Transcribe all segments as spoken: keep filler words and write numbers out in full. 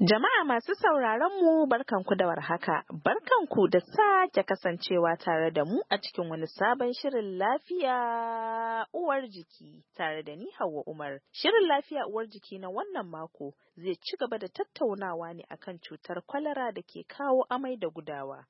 Jama'a masu sauraron mu barkanku da warhaka, barkanku da sake kasancewa tare da mu a cikin wani sabon shirin lafiya uwar jiki tare da ni Hauwa Umar. Shirin lafiya uwar jiki na wannan mako zai ci gaba da tattaunawa ne akan cutar kwalara da ke kawo amai da gudawa.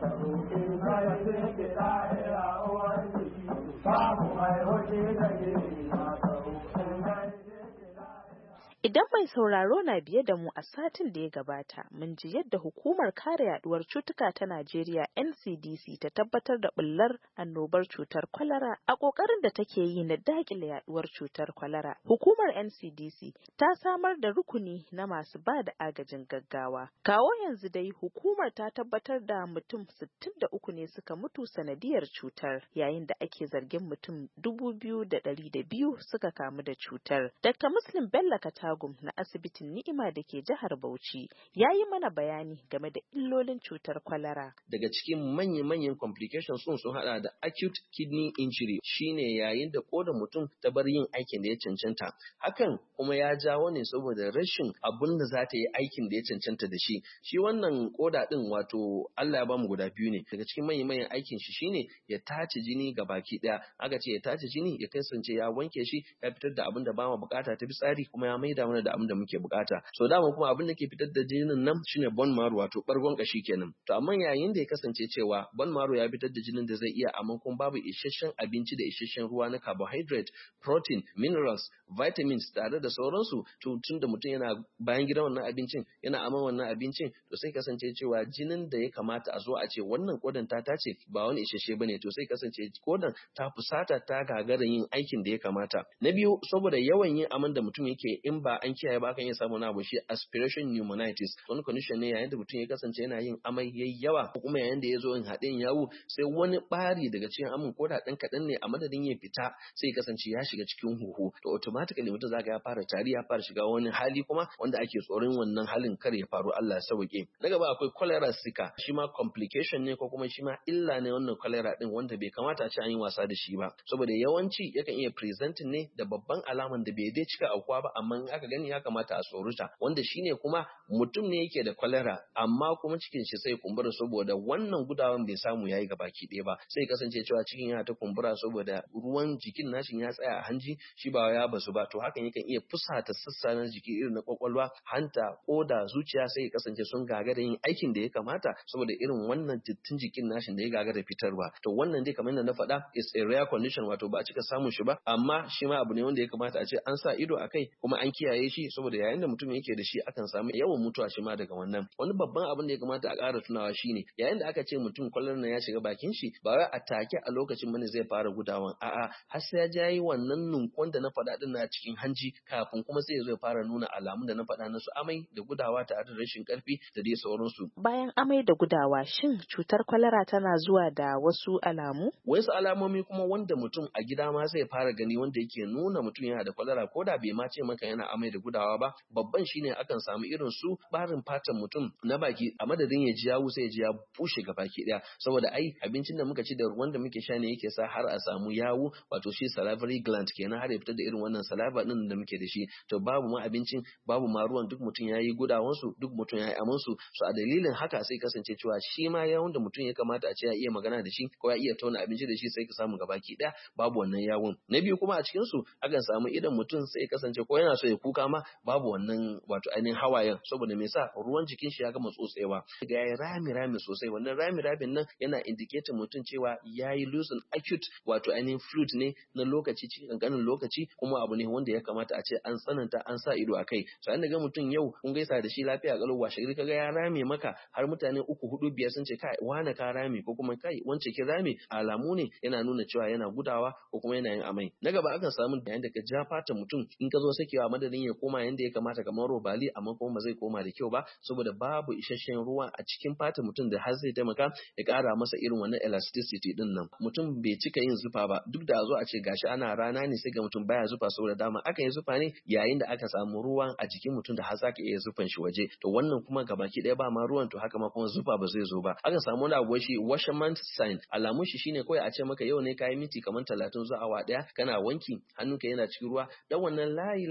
Idan mai sauraro na biye da mu a satin da ya gabata, mun ji yadda hukumar kare yaduwar cutuka ta Najeriya N C D C ta tabbatar da bullar annobar cutar kwalara a ƙoƙarin da take yi na daƙile yaduwar cutar kwalara. Hukumar N C D C ta samar da rukuni na masu ba da agajin gaggawa. Kawo yanzu dai hukumar ta tabbatar da mutum sittin da uku ne suka mutu sanadiyar cutar, yayin da ake zargin mutum dubu biyu da ɗari da biyu suka kamu da cutar. Dakta Muslim Bello Kata na asibitin Ni'ima da ke jihar Bauchi ya yi mana bayani game da illolin cutar kwalara. Daga cikin manya-manyan complications sun sun hada da acute kidney injury, shine yayin da kodar mutum ta bar yin aikin da ya cancanta. Hakan kuma ya jawo ne saboda rashin abun da za ta yi aikin da ya cancanta da shi. Shi wannan koda din wato Allah ya bamu guda biyu ne. Daga cikin manya-manyan aikin shi shine ya tace jini ga baki daya. Aka ce ya tace jini ya kasance ya wanke shi, ya fitar da abin da ba mu bukata ta fitsari kuma ya maida mana da abin da muke bukata. So dama kuma abin da ke fitar da jinin nan shine bone marrow wato bargon kashi kenan. To amma yayin da ya kasance cewa bone marrow ya fitar da jinin da zai iya amma kuma babu isasshen abinci da isasshen ruwa na carbohydrate, protein, minerals, vitamins tare da sauransu, to tunda mutum yana bayan gidan wannan abincin, yana aman wannan abincin, to sai kasance cewa jinin da ya kamata a zo a ce wannan kodan ta tace ba wani isasshe bane, to sai kasance kodan ta fusata ta gagara yin aikin da ya kamata. Na biyu, saboda yawan yin aman da mutum yake in ba an kiyaye ba akan iya samu na abu shi aspiration pneumonitis, wani condition ne yayin da mutum ya kasance yana yin amai yayi yawa, ko kuma yayin da ya zo yin haɗin yawu sai wani ɓari daga cikin amin ko da ɗan kaɗan ne a madadin ya fita sai ya kasance ya shiga cikin huhu, to automatically mutum zaka ya fara tari, ya fara shiga wani hali kuma wanda ake tsoron wannan halin kar ya faru, Allah ya sauke. Na gaba akwai cholera sika, shi ma complication ne ko kuma shi ma illa ne wannan cholera din wanda bai kamata a ce an yi wasa da shi ba, saboda yawanci yakan iya presenting ne da babban alaman da bai dai cika aukuwa ba, amma in aka gani ya kamata a tsoruta, wanda shine kuma mutum ne yake da cholera amma kuma cikin shi sai kumbura saboda wannan gudawan bai samu yayi gabaki ɗaya ba, sai kasance cewa cikin yana ta kumbura saboda ruwan jikin nashin ya tsaya a hanji, shi ba ya basu ba, to hakan yakan iya fusata sassa na jiki irin na kwakwalwa, hanta, koda, zuciya, sai kasance sun gagara yin aikin da ya kamata saboda irin wannan dattin jikin nashin da ya gagara fitarwa. To wannan dai kamar yadda na faɗa is a rare condition, wato ba a cika samun shi ba, amma shi ma abu ne wanda ya kamata a ce an sa ido a kai kuma an kiyaye shi, saboda yayin da mutum yake da shi akan samu yawan mutuwa shi ma daga wannan. Wani babban abin da ya kamata a ƙara tunawa shine yayin da aka ce mutum kwallon nan ya shiga bakin shi, ba wai a take a lokacin bane zai fara gudawan, a'a har sai ya jayi wannan nunkon da na faɗa din na cikin hanji kafin kuma sai ya zo ya fara nuna alamun da na faɗa na su amai da gudawa tare da rashin ƙarfi da dai sauransu. Bayan amai da gudawa, shin cutar kwalara tana zuwa da wasu alamu? Wasu alamomi kuma wanda mutum a gida ma zai fara gani wanda yake nuna mutum yana da kwalara, ko da bai ma ce maka yana amai da gudawa ba. Babban shine akan samu irin su barin fatan mutum na baki, a madadin ya ji yawu sai ya ji ya bushe ga baki daya, saboda ai abincin da muka ci da ruwan da muke sha ne yake sa har a samu yawu, wato shi salivary gland kenan, har ya fitar da irin wannan saliva din da muke da shi. To babu ma abincin, babu ma ruwan, duk mutum yayi gudawan su, duk mutum yayi aman su, so a dalilin haka sai kasance cewa shi ma yawun da mutum ya kamata a ce ya iya magana da shi ko ya iya tauna abinci da shi, sai ka samu gabaki daya babu wannan yawun. Na biyu kuma a cikin su akan samu idan mutum sai kasance ko yana so ya kuka ma babu wannan wato ainihin hawayen, saboda me yasa ruwan jikin shi ya gama tsotsewa, ga yayi rami rami sosai. Wannan rami ramin nan yana indicating mutum cewa yayi losing acute wato ainihin fluid ne na lokaci, cikin kankanin lokaci, kuma abu ne wanda ya kamata a ce an tsananta an sa ido akai. So an ga mutum yau kun gaisa da shi lafiya kalau, washe gari kaga ya rame maka har mutane uku hudu biyar sun ce kai wane ka rame, ko kuma kai wance ki rame, alamu ne yana nuna cewa yana gudawa ko kuma yana yin amai. Na gaba akan samu yayin da ka ja fatan mutum, in ka zo sakewa madadin ya koma yanda ya kamata kamar robali, amma kuma ba zai koma da kyau ba saboda babu isasshen ruwa a cikin fatan mutum da har zai taimaka ya kara masa irin wannan elasticity din nan. Mutum bai cika yin zufa ba, duk da a zo a ce gashi ana rana ne sai ga mutum baya zufa, saboda dama akan yi zufa ne yayin da aka samu ruwan a jikin mutum da har zaka iya zufan shi waje. To wannan kuma gabaki ɗaya ba ma ruwan, to haka ma kuma zufa ba zai zo ba. Akan samu wani abu shi Washerman sign, alamun shi shine kawai a ce maka yau ne kayi minti kamar talatin zuwa awa ɗaya kana wanki, hannunka yana cikin ruwa, dan wannan layi layin da ya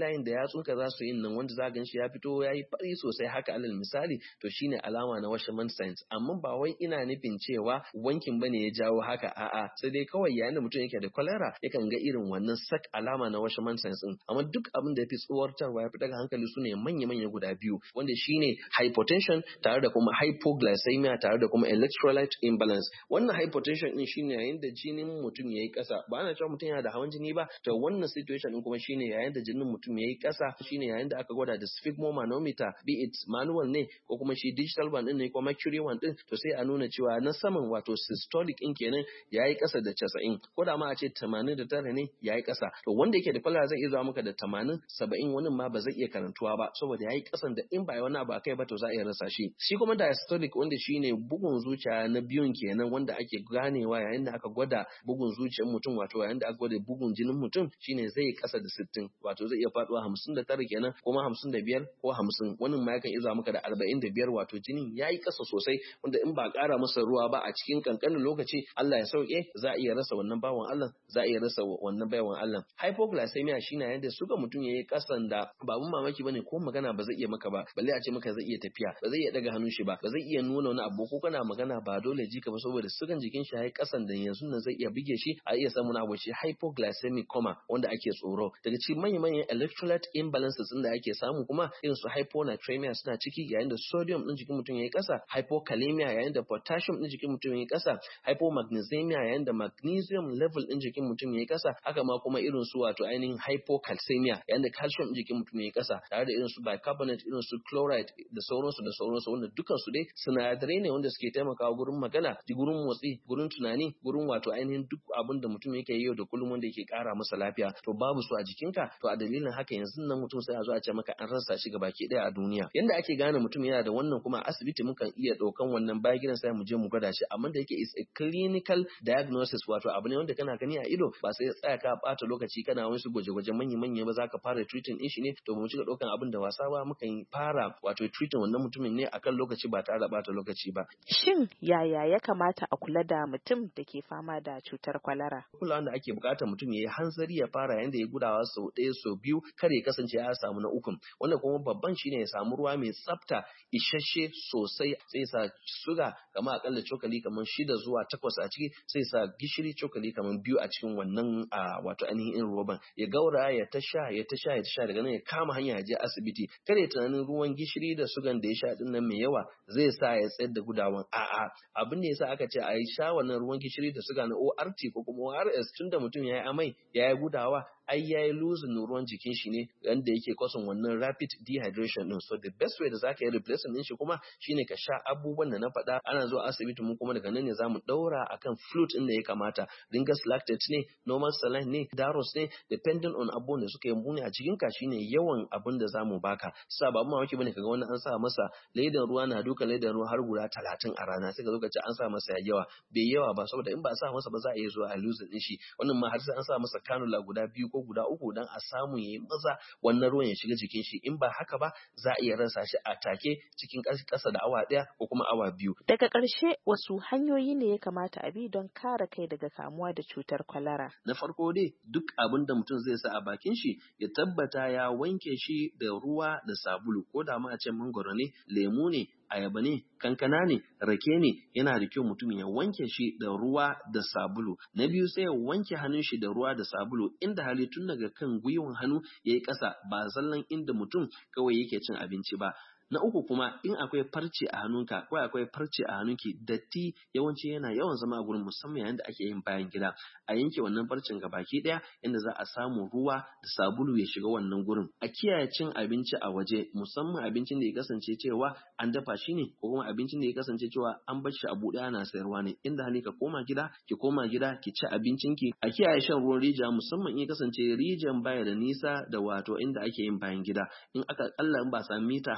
yatsunka za su yin nan wanda za gan shi ya fito ya yi fari sosai haka alal misali to shine alama na Washerman signs. Amma ba wai ina nufin cewa wankin bane ya jawo haka a'a sai dai kawai yayin da mutum yake da cholera yakan ga irin wannan sak alama na Washerman signs din. Amma duk abin da ya fi tsuwartarwa ya fi daga hankali su ne manya-manya guda biyu wanda shine hypotension tare da kuma hypoglycemia tare da kuma electrolyte imbalance. Wannan hypotension din shine yayin da jinin mutum yayi kasa, ba ana cewa mutum yana da hawan jini ba, to wannan situation din kuma shine yayin da jinin mutum yayi kasa, shine yayin da aka gwada da sphygmomanometer, be it manual ne ko kuma shi digital one din ne ko mercury one din, to sai a nuna cewa na saman wato systolic in kenan yayi kasa da casa'in, ko da ma a ce tamanin da tara ne yayi kasa. To wanda yake da cholera zai iya zuwa maka da tamanin, saba'in, wani ma ba zai iya karantuwa ba saboda yayi kasan da in ba wani abu akai ba to za a iya rasa shi. Shi kuma diastolic wanda shine bugun zuciya na biyun kenan wanda ake ganewa yayin da aka gwada bugun zuciyar mutum, wato yayin da aka gwada bugun jinin mutum shine zai kasa da sittin, wato zai iya faduwa hamsin da tara kenan kuma hamsin da biyar ko hamsin, wannan ma yakan iya maka da arba'in da biyar, wato jinin yayi kasa sosai wanda in ba ƙara masa ruwa ba a cikin kankanin lokaci Allah ya sauke za a iya rasa wannan bawan Allah, za a iya rasa wannan bawan Allah. Hypoglycemia shine yayin da suga mutum yayi kasan da babun mamaki bane ko magana ba zai iya maka ba, balle a ce maka zai iya tafiya, ba zai iya daga hannun shi ba, ba zai iya nuna wani abu ko kana magana ba dole ji ka ba saboda sugan jikin shi yayi kasan da yanzu nan zai iya bige shi, a iya samun abu shi hypoglycemic coma wanda ake tsoro. Daga cikin manyan manyan electrolyte imbalances din da ake samu kuma irin su hyponatremia suna ciki, yayin da sodium din jikin mutum yayi kasa, hypokalemia yayin da potassium din jikin mutum yayi kasa, hypomagnesemia yayin da magnesium level din jikin mutum yayi kasa, haka ma kuma irin su wato ainihin hypocalcemia yayin da calcium din jikin mutum yayi kasa, tare da irin su bicarbonate, irin su chloride da sauransu da sauransu wanda dukan su dai sinadarai ne wanda suke taimakawa gurin magana, gurin motsi, gurin tunani, gurin wato ainihin duk abin da mutum yake yi yau da kullum wanda yake kara masa lafiya. To babu su a jikinka, to a dalilin haka yanzu nan mutum sai a zo a ce maka an rasa shi gabaki daya a duniya. Yanda ake gane mutum yana da wannan kuma a asibiti mukan iya daukan wannan bayan gidan sai mu je mu gwada shi, amma da yake is a clinical diagnosis, wato abu ne wanda kana gani a ido, ba sai ya tsaya ka bata lokaci kana wani gwaje-gwaje manya-manya ba, zaka fara treating din shi ne. To mu cika daukan abin da wasa ba, mukan fara wato treating wannan mutumin ne akan lokaci ba tare da bata lokaci ba. Shin yaya ya kamata a kula da mutum da ke fama da cutar kwalara? Kulawan da ake bukatar mutum ya yi hanzari ya fara yayin da ya gudawa sau ɗaya sau biyu, kar ya kasance ya samu na ukun. Wanda kuma babban shine ya samu ruwa mai tsafta isasshe sosai, sai sa suga kamar akalla cokali kamar shida zuwa takwas a ciki, sai sa gishiri cokali kamar biyu a cikin wannan a wato ainihin in roban, ya gaura ya ta sha ya ta sha ya ta sha, daga nan ya kama hanya ya je asibiti. Kar ya tunanin ruwan gishiri da sugan da ya sha din nan mai yawa zai sa ya tsayar da gudawan, a'a abin da yasa aka ce a yi sha wannan ruwan gishiri da suga na O R T ko kuma O R S tunda mutum ya yi amai ya yi gudawa, ai ya yi losing ruwan jikin shi ne wanda yake kwasan wannan rapid dehydration din. So the best way da zaka yi replacement din shi kuma shine ka sha abubuwan da na faɗa. Ana zuwa asibiti mu kuma daga nan ne zamu daura akan flute din da ya kamata, Ringer's lactate ne, normal saline ne, Daros ne, depending on abubuwan da suka yi muni a cikin ka shine yawan abin da zamu baka. Sa ba mu mamaki bane kaga wani an sa masa ledan ruwa na duka ledan ruwa har guda talatin a rana, sai ka zo ka ce an sa masa yawa, bai yawa ba, saboda in ba a sa masa ba za a iya zuwa a lose din shi. Wannan ma har sai an sa masa cannula guda biyu ko guda uku dan a samu yayi maza wannan ruwan ya shiga jikin shi, in ba haka ba za a iya rasa shi a take cikin ƙasa da awa ɗaya ko kuma awa biyu. Daga ƙarshe wasu hanyoyi ne ya kamata a bi don kare kai daga kamuwa da cutar kwalara? Na farko dai duk abin da mutum zai sa a bakin shi ya tabbata ya wanke shi da ruwa da sabulu, ko da ma a ce mangoro ne, lemu ne, ayaba ne, kankana ne, rake ne, yana da kyau mutum ya wanke shi da ruwa da sabulu. Na biyu sai ya wanke hannun shi da ruwa da sabulu, inda hali tun daga kan gwiwan hannu yayi ƙasa, ba zallan inda mutum kawai yake cin abinci ba. Na uku kuma in akwai farce a hannunka ko akwai farce a hannunki, datti yawanci yana yawan zama a gurin, musamman yayin da ake yin bayan gida. A yanke wannan farcen gabaki daya inda za a samu ruwa da sabulu ya shiga wannan gurin. A kiyaye cin abinci a waje, musamman abincin da ya kasance cewa an dafa shi ne ko kuma abincin da ya kasance cewa an bar shi a buɗe ana sayarwa ne. Inda hali ka koma gida, ki koma gida ki ci abincinki. A kiyaye shan ruwan rijiya, musamman in ya kasance rijiyan baya da nisa da wato inda ake yin bayan gida. In aka kalla in ba sami mita hamsin ba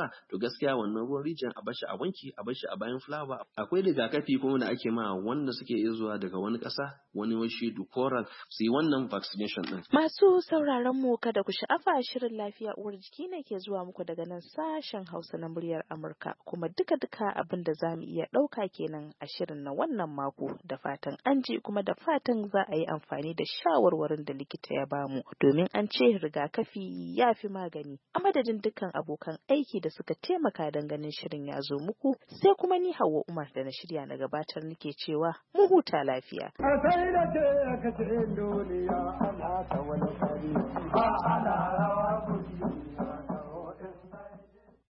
ba to gaskiya wannan ruwan rijiyar a bashi a wanki a bashi a bayan fulawa. Akwai rigakafi kuma da ake ma wanda suke iya zuwa daga wani ƙasa wani washi dukoral su yi wannan vaccination din. Masu sauraron mu kada ku sha'afa, shirin lafiya uwar jiki ne ke zuwa muku daga nan sashen Hausa na muryar Amurka, kuma duka duka abin da zamu iya ɗauka kenan a shirin na wannan mako. Da fatan an ji kuma da fatan za a yi amfani da shawarwarin da likita ya bamu, domin an ce rigakafi ya fi magani. A madadin dukkan abokan aiki da suka taimaka don ganin shirin ya zo muku, sai kuma ni Hauwa Umar da na shirya na gabatar nake cewa mu huta lafiya. A sai da ce ka ce duniya ana ta wani kari, ba ana